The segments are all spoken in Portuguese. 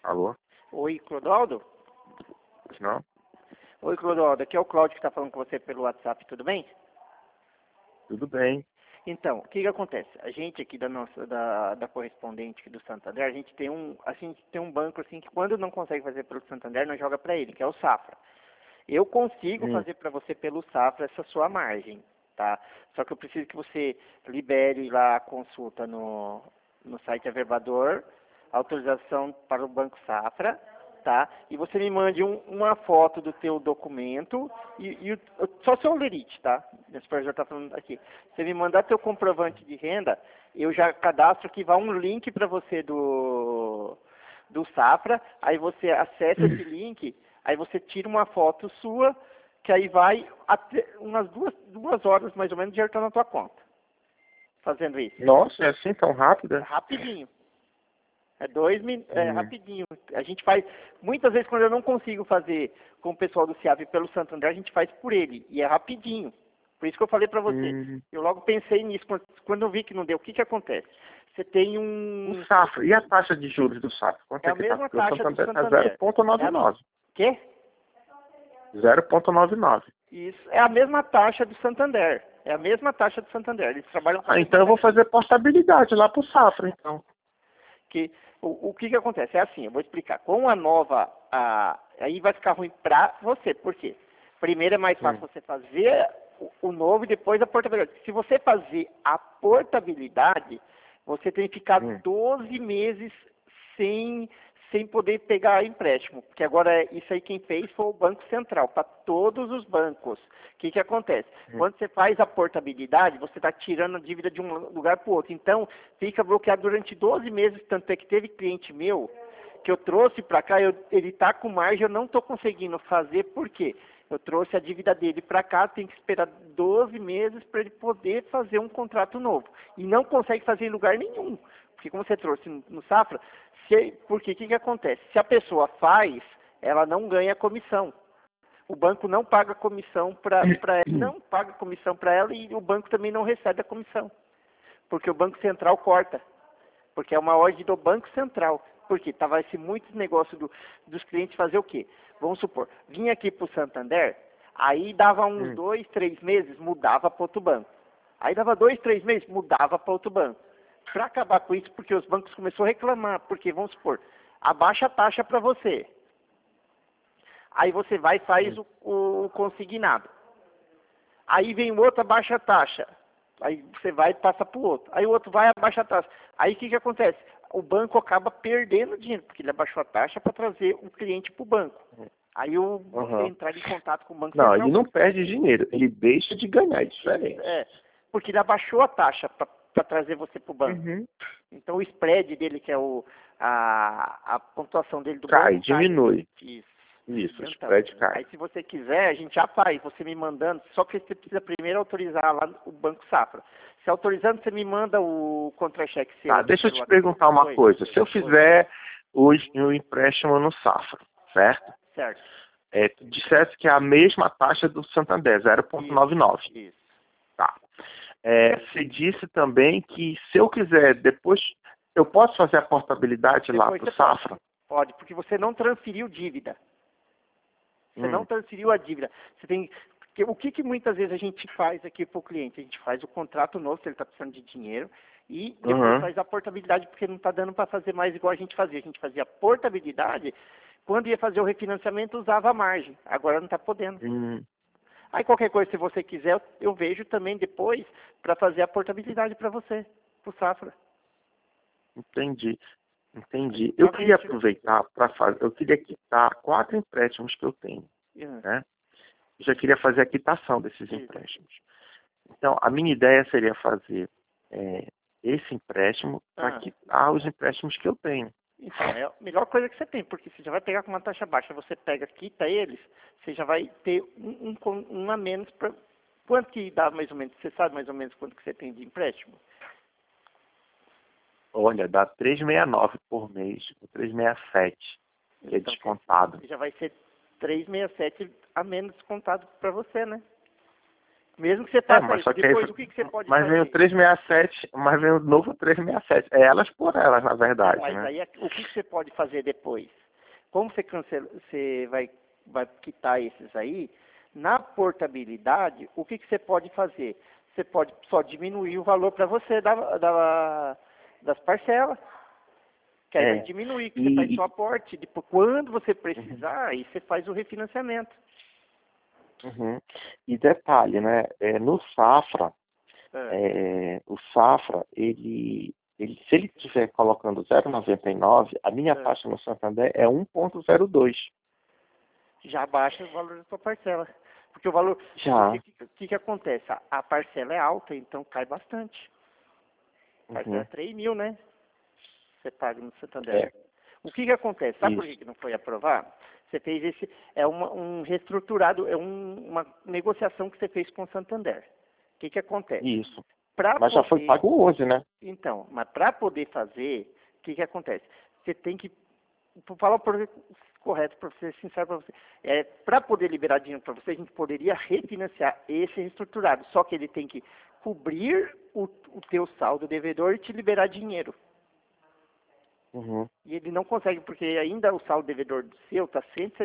Alô? Oi, Clodoaldo? Não? Oi, Clodoaldo. Aqui é o Cláudio que está falando com você pelo WhatsApp, tudo bem? Tudo bem. Então, o que que acontece? A gente aqui da correspondente aqui do Santander, a gente tem um banco assim que quando não consegue fazer pelo Santander, nós joga para ele, que é o Safra. Eu consigo fazer para você pelo Safra essa sua margem, tá? Só que eu preciso que você libere lá a consulta no site Averbador, autorização para o Banco Safra, tá? E você me mande uma foto do teu documento só seu lerite, tá? O supervisor está falando aqui. Você me mandar teu comprovante de renda, eu já cadastro que vai um link para você do Safra, aí você acessa esse link, aí você tira uma foto sua, que aí vai até umas duas horas mais ou menos, o dinheiro está na tua conta. Fazendo isso. Nossa, é assim tão rápida? Rapidinho. É 2 minutos, é rapidinho. A gente faz, muitas vezes quando eu não consigo fazer com o pessoal do CIAV pelo Santander, a gente faz por ele, e é rapidinho. Por isso que eu falei para você. Eu logo pensei nisso, quando eu vi que não deu, o que que acontece? Você tem O Safra, e a taxa de juros do Safra? Quanto É a que tá? mesma Porque o taxa do Santander tá Santander. 0,99. Quê? 0,99. Isso, é a mesma taxa do Santander. É a mesma taxa do Santander. Eles trabalham com a Então eu vou fazer portabilidade lá pro Safra, então. que o que que acontece? É assim, eu vou explicar. Com a nova, aí vai ficar ruim para você. Por quê? Primeiro é mais fácil você fazer o novo e depois a portabilidade. Se você fazer a portabilidade, você tem que ficar 12 meses sem poder pegar empréstimo. Porque agora isso aí quem fez foi o Banco Central, para todos os bancos. O que que acontece? Quando você faz a portabilidade, você está tirando a dívida de um lugar para o outro. Então, fica bloqueado durante 12 meses, tanto é que teve cliente meu que eu trouxe para cá, ele está com margem, eu não estou conseguindo fazer, por quê? Eu trouxe a dívida dele para cá, tem que esperar 12 meses para ele poder fazer um contrato novo. E não consegue fazer em lugar nenhum. Porque como você trouxe no Safra, porque o que acontece? Se a pessoa faz, ela não ganha comissão. O banco não paga comissão para ela, não paga comissão para ela e o banco também não recebe a comissão. Porque o Banco Central corta. Porque é uma ordem do Banco Central. Porque tava esse muito negócio dos clientes fazer o quê? Vamos supor, vinha aqui para o Santander, aí dava uns 2, 3 meses, mudava para outro banco. Aí dava 2, 3 meses, mudava para outro banco. Para acabar com isso, porque os bancos começaram a reclamar, porque, vamos supor, abaixa a taxa para você. Aí você vai e faz o consignado. Aí vem o outro, abaixa a taxa. Aí você vai e passa para o outro. Aí o outro vai e abaixa a taxa. Aí o que que acontece? O banco acaba perdendo dinheiro, porque ele abaixou a taxa para trazer o cliente para o banco. Aí você entrar em contato com o Banco Central... Não, ele não perde dinheiro, ele deixa de ganhar, é diferente. Porque ele abaixou a taxa para trazer você para o banco. Então o spread dele, que é a pontuação dele do Cai, banco... diminui. Isso, o spread cai. Aí se você quiser, a gente já faz, você me mandando, só que você precisa primeiro autorizar lá o Banco Safra. Se autorizando, você me manda o contra-cheque seu. Tá, deixa eu te perguntar uma coisa. Se eu fizer o empréstimo no Safra, certo? Certo. Tu dissesse que é a mesma taxa do Santander, 0,99. Isso. Tá. Você disse também que se eu quiser depois, eu posso fazer a portabilidade lá Depois pro você Safra? Pode, porque você não transferiu dívida. Você não transferiu a dívida. Você tem... O que muitas vezes a gente faz aqui para o cliente? A gente faz o contrato novo, se ele está precisando de dinheiro, e depois faz a portabilidade, porque não está dando para fazer mais igual a gente fazia. A gente fazia a portabilidade, quando ia fazer o refinanciamento, usava a margem. Agora não está podendo. Aí qualquer coisa, se você quiser, eu vejo também depois para fazer a portabilidade para você, para o Safra. Entendi. Eu queria aproveitar para fazer, eu queria quitar 4 empréstimos que eu tenho, né? Eu já queria fazer a quitação desses empréstimos. Então, a minha ideia seria fazer esse empréstimo para quitar os empréstimos que eu tenho. Então, é a melhor coisa que você tem, porque você já vai pegar com uma taxa baixa, você pega, quita eles, você já vai ter um a menos para... Quanto que dá mais ou menos? Você sabe mais ou menos quanto que você tem de empréstimo? Olha, dá 3,69 por mês, 3,67, que é descontado. Já vai ser 3,67 a menos descontado para você, né? Mesmo que você faça mas isso, só que depois aí, o que você pode mas fazer? vem o 367, mas vem o novo 367. É elas por elas, na verdade, Mas né? aí o que você pode fazer depois? Como você cancela, você vai quitar esses aí, na portabilidade, o que você pode fazer? Você pode só diminuir o valor para você das parcelas. Que aí vai diminuir, que você faz seu aporte. Depois, quando você precisar, aí você faz o refinanciamento. Uhum. E detalhe, né? No Safra, o Safra, se ele estiver colocando 0,99, a minha taxa no Santander é 1,02. Já baixa o valor da sua parcela. Porque o valor... Já. O que acontece? A parcela é alta, então cai bastante. A parcela é 3 mil, né? Você paga no Santander. O que acontece? Sabe por que não foi aprovado? Você fez esse... É um reestruturado, uma negociação que você fez com o Santander. O que acontece? Isso. Mas já foi pago hoje, né? Então, mas para poder fazer, o que acontece? Você tem que... Vou falar o correto para ser sincero para você. Para poder liberar dinheiro para você, a gente poderia refinanciar esse reestruturado. Só que ele tem que cobrir o teu saldo devedor e te liberar dinheiro. Uhum. E ele não consegue, porque ainda o saldo devedor do seu está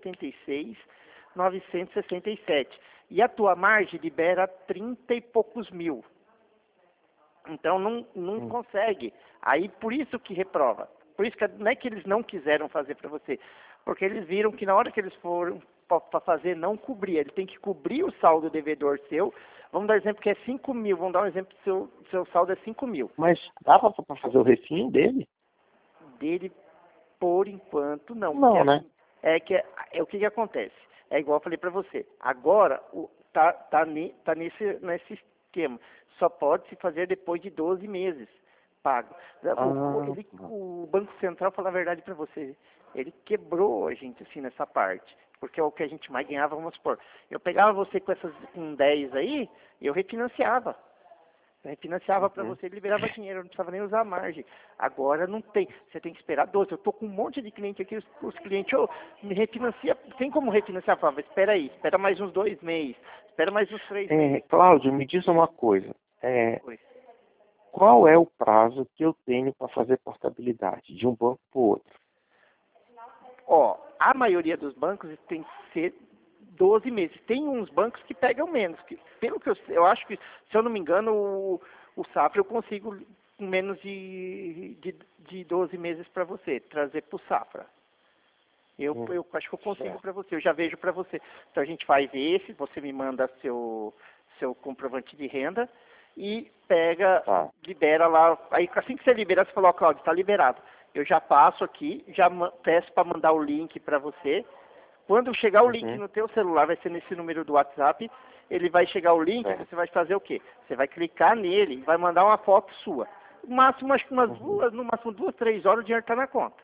176.967. E a tua margem libera 30 e poucos mil. Então não consegue. Aí por isso que reprova. Por isso que não é que eles não quiseram fazer para você. Porque eles viram que na hora que eles foram para fazer, não cobria. Ele tem que cobrir o saldo devedor seu. Vamos dar um exemplo que é 5 mil. Vamos dar um exemplo que seu saldo é 5 mil. Mas dava para fazer o refim dele? Dele, por enquanto, não. Não, né? O que acontece? É igual eu falei para você. Agora, tá nesse esquema. Só pode se fazer depois de 12 meses pago. O Banco Central, falar a verdade para você, ele quebrou a gente assim nessa parte. Porque é o que a gente mais ganhava, vamos supor. Eu pegava você com 10 aí, eu refinanciava. Para você, ele liberava dinheiro, eu não precisava nem usar a margem. Agora não tem, você tem que esperar 12. Eu estou com um monte de cliente aqui, os clientes, me refinancia, tem como refinanciar? Eu falava, espera aí, espera mais uns 2 meses, espera mais uns 3 meses. Cláudio, me diz uma coisa. Qual é o prazo que eu tenho para fazer portabilidade de um banco para o outro? A maioria dos bancos tem que ser 12 meses. Tem uns bancos que pegam menos. Pelo que eu acho que, se eu não me engano, o Safra eu consigo menos de 12 meses para você, trazer para o Safra. Eu acho que eu consigo para você, eu já vejo para você. Então a gente faz esse, você me manda seu comprovante de renda e libera lá. Aí assim que você libera, você fala, Cláudio, está liberado. Eu já passo aqui, já peço para mandar o link para você. Quando chegar o link no teu celular, vai ser nesse número do WhatsApp, ele vai chegar o link, você vai fazer o quê? Você vai clicar nele e vai mandar uma foto sua. No máximo, acho que no máximo 2, 3 horas o dinheiro está na conta.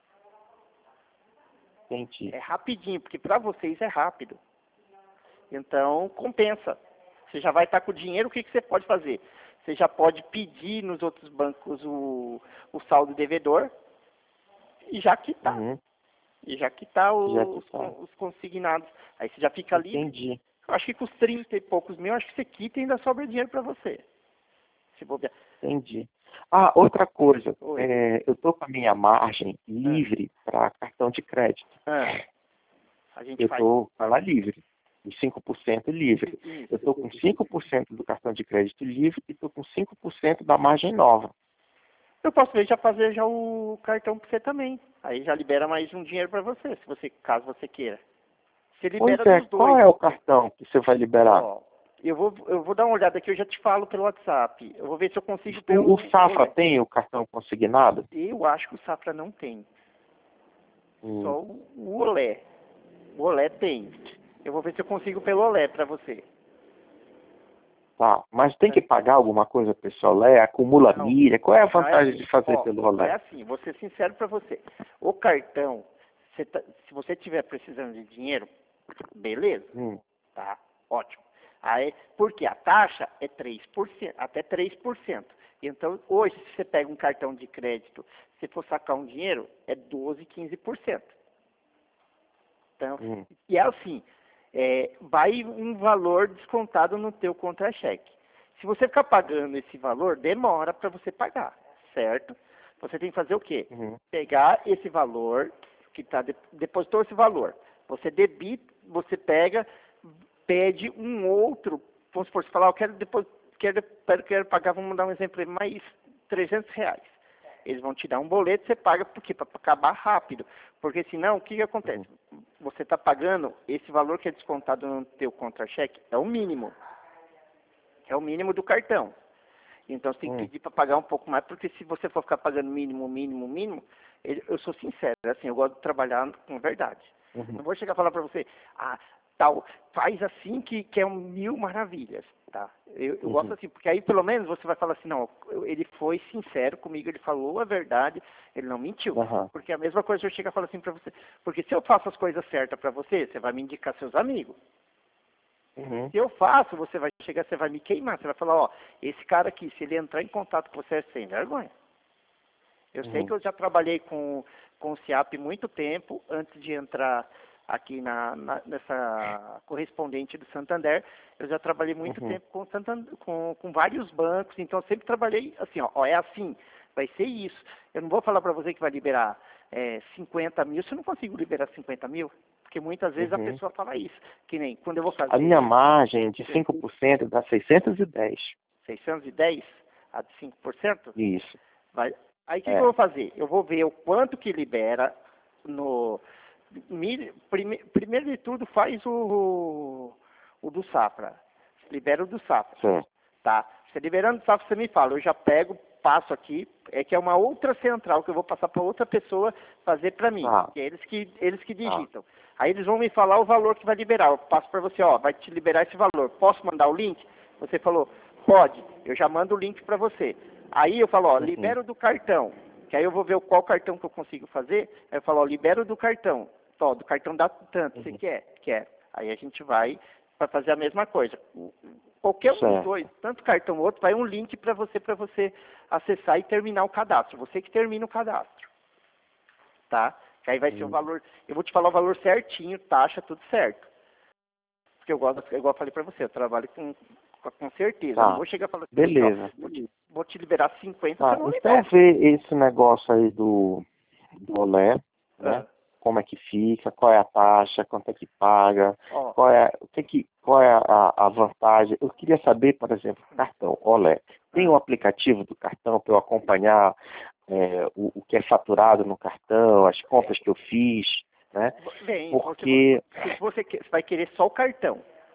Entendi. É rapidinho, porque para vocês é rápido. Então, compensa. Você já vai estar com o dinheiro, o que você pode fazer? Você já pode pedir nos outros bancos o saldo devedor e já quitar. E já quitar os consignados. Aí você já fica livre. Entendi. Eu acho que com os 30 e poucos mil, acho que você quita e ainda sobra dinheiro para você. Se bobear. Entendi. Outra coisa. Eu estou com a minha margem livre para cartão de crédito. Eu estou com ela livre. De 5% livre. Eu estou com 5% do cartão de crédito livre e estou com 5% da margem nova. Eu posso fazer o cartão para você também. Aí já libera mais um dinheiro para você, caso você queira. Você libera dos dois. Qual é o cartão que você vai liberar? Eu vou dar uma olhada aqui, eu já te falo pelo WhatsApp. Eu vou ver se eu consigo... O Safra tem o cartão consignado? Eu acho que o Safra não tem. Só o Olé. O Olé tem. Eu vou ver se eu consigo pelo Olé para você. Tá, mas tem que pagar alguma coisa para esse Olé? Acumula milha? Qual é a vantagem de fazer pelo Olé? É assim, vou ser sincero para você. O cartão, se você estiver precisando de dinheiro, beleza, tá, ótimo. Aí, porque a taxa é 3%, até 3%. Então, hoje, se você pega um cartão de crédito, se for sacar um dinheiro, é 12%, 15%. Então, e é assim, vai um valor descontado no teu contra-cheque. Se você ficar pagando esse valor, demora para você pagar, certo? Você tem que fazer o quê? Pegar esse valor, que depositou esse valor, você debita, você pede um outro, vamos supor, você falar, eu quero pagar, vamos dar um exemplo aí, mais R$300. Eles vão te dar um boleto, você paga, por quê? Para acabar rápido. Porque senão, o que acontece? Você está pagando, esse valor que é descontado no teu contra-cheque é o mínimo. É o mínimo do cartão. Então, você tem que pedir para pagar um pouco mais, porque se você for ficar pagando mínimo, eu sou sincero, assim, eu gosto de trabalhar com verdade. Não vou chegar a falar para você, tal, faz assim que é 1000 maravilhas, tá? Eu gosto assim, porque aí pelo menos você vai falar assim, não, ele foi sincero comigo, ele falou a verdade, ele não mentiu. Porque a mesma coisa eu chego a falar assim para você, porque se eu faço as coisas certas para você, você vai me indicar seus amigos. Se eu faço, você vai chegar, você vai me queimar, você vai falar, ó, esse cara aqui, se ele entrar em contato com você, é sem vergonha. Eu sei que eu já trabalhei com o CIAP muito tempo, antes de entrar aqui nessa correspondente do Santander, eu já trabalhei muito tempo com vários bancos, então eu sempre trabalhei assim, ó, é assim, vai ser isso. Eu não vou falar para você que vai liberar 50 mil, se eu não consigo liberar 50 mil, porque muitas vezes a pessoa fala isso, que nem quando eu vou fazer... A minha margem de 5% dá 610. 610? A de 5%? Isso. Aí o que eu vou fazer? Eu vou ver o quanto que libera no... Primeiro de tudo, faz o do Safra. Libera o do Safra. Sim. Tá? Você liberando o Safra, você me fala. Eu já pego, passo aqui. É que é uma outra central que eu vou passar para outra pessoa fazer para mim. Que é eles que digitam. Aí eles vão me falar o valor que vai liberar. Eu passo para você, ó, vai te liberar esse valor. Posso mandar o link? Você falou, pode. Eu já mando o link para você. Aí eu falo, ó, libero do cartão. Que aí eu vou ver qual cartão que eu consigo fazer. Aí eu falo, ó, libero do cartão. Ó, do cartão dá tanto. Você quer? Quer. Aí a gente vai para fazer a mesma coisa. Qualquer um dos dois, tanto cartão ou outro, vai um link para você acessar e terminar o cadastro. Você que termina o cadastro. Tá? Que aí vai ser o valor. Eu vou te falar o valor certinho, taxa, tudo certo. Porque eu gosto, igual eu falei para você, eu trabalho com certeza. Não vou chegar e falar assim, beleza. Ó, vou te liberar 50, você não libera. Então vê esse negócio aí do Olé, né? Como é que fica, qual é a taxa, quanto é que paga, qual é a vantagem. Eu queria saber, por exemplo, cartão Olé. Tem um aplicativo do cartão para eu acompanhar o que é faturado no cartão, as compras que eu fiz, né? Bem, porque você vai querer só o cartão.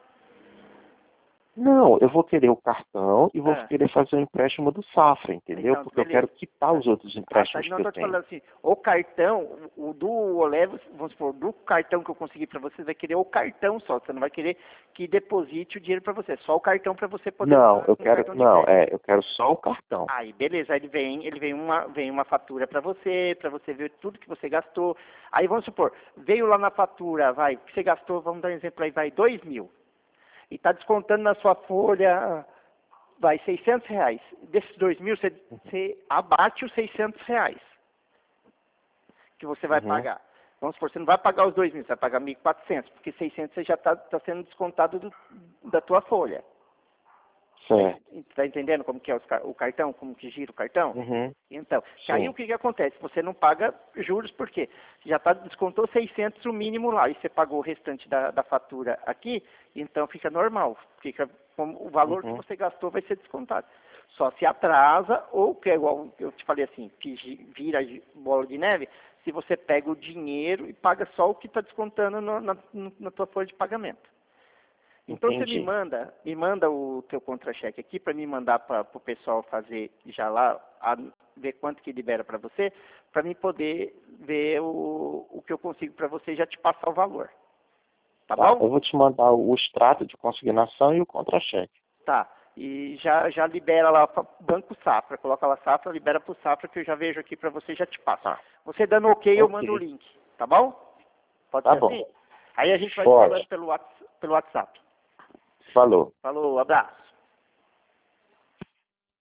Não, eu vou querer o cartão e vou querer fazer o empréstimo do Safra, entendeu? Então, porque eu quero quitar os outros empréstimos não, que eu tô te tenho. falando assim, o cartão, o do Olé, vamos supor, do cartão que eu consegui para você, vai querer o cartão só, você não vai querer que deposite o dinheiro para você, só o cartão para você poder... Não, eu quero só o cartão. Aí, beleza, aí vem uma fatura para você ver tudo que você gastou. Aí, vamos supor, veio lá na fatura, que você gastou, vamos dar um exemplo aí, vai 2 mil. E está descontando na sua folha, vai, R$600. Desses 2 mil, você abate os R$600 que você vai pagar. Vamos supor, você não vai pagar os 2 mil, você vai pagar 1.400, porque 600 você já está sendo descontado da tua folha. Certo. Está entendendo como que é o cartão, como que gira o cartão? Então, aí o que acontece? Você não paga juros, por quê? Já descontou 600 o mínimo lá, e você pagou o restante da fatura aqui, então fica normal. Fica como o valor que você gastou vai ser descontado. Só se atrasa, ou que é igual eu te falei assim, que vira bola de neve, se você pega o dinheiro e paga só o que está descontando na tua folha de pagamento. Então Entendi. você me manda o teu contra-cheque aqui para me mandar para o pessoal fazer já lá, ver quanto que libera para você, para mim poder ver o que eu consigo para você e já te passar o valor. Tá bom? Eu vou te mandar o extrato de consignação e o contra-cheque. Tá. E já libera lá para Banco Safra. Coloca lá Safra, libera para o Safra que eu já vejo aqui para você e já te passo. Você dando ok, eu mando o link. Tá bom? Pode ser assim? Aí a gente vai falando pelo WhatsApp. Falou. Falou, abraço.